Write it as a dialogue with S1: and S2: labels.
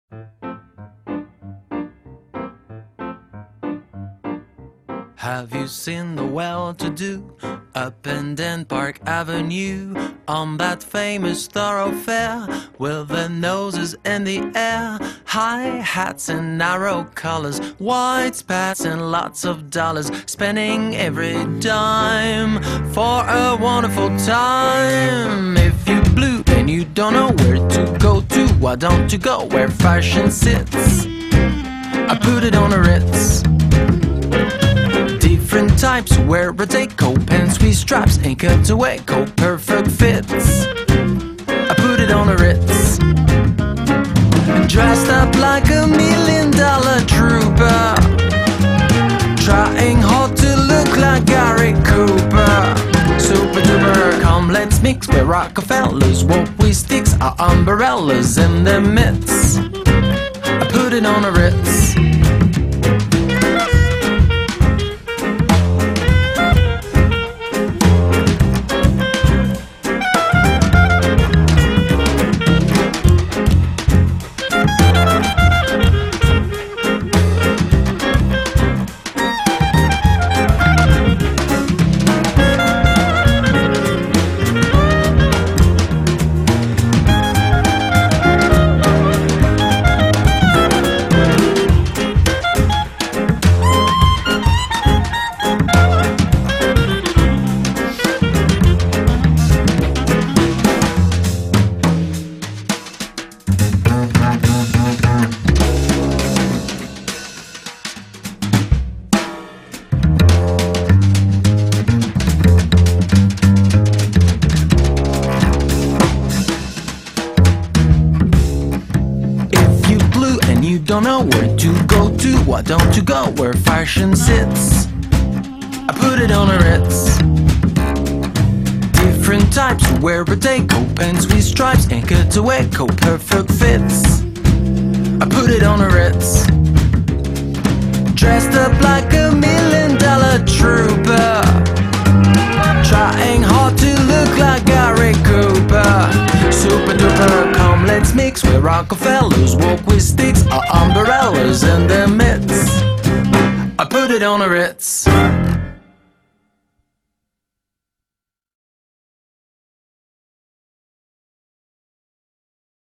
S1: Have you seen the well-to-do up in Den Park Avenue, on that famous thoroughfare with their noses in the air, high hats and narrow collars, white spats and lots of dollars, spending every dime for a wonderful time? If you blue and you don't know where to go to, why don't you go where fashion sits? I put it on a Ritz. Different types wear a deco, pants with straps and cutaway coat, perfect fits. I put it on a Ritz. Dressed up like $1 million trooper, trying hard to look like Gary Cooper. Super duper, come let's mix where Rockefellers walk with sticks, our umbrellas in their midst. I put it on a Ritz. You don't know where to go to, why don't you go where fashion sits? I put it on a Ritz. Different types wear a deco, pants with stripes and cutaway coat, perfect fits. I put it on a Ritz. Dressed up like $1 million trooper, trying hard to look like Gary Cooper. Super duper, come let's mix where Rockefellers walk with sticks, our umbrellas in their midst. I put it on a Ritz.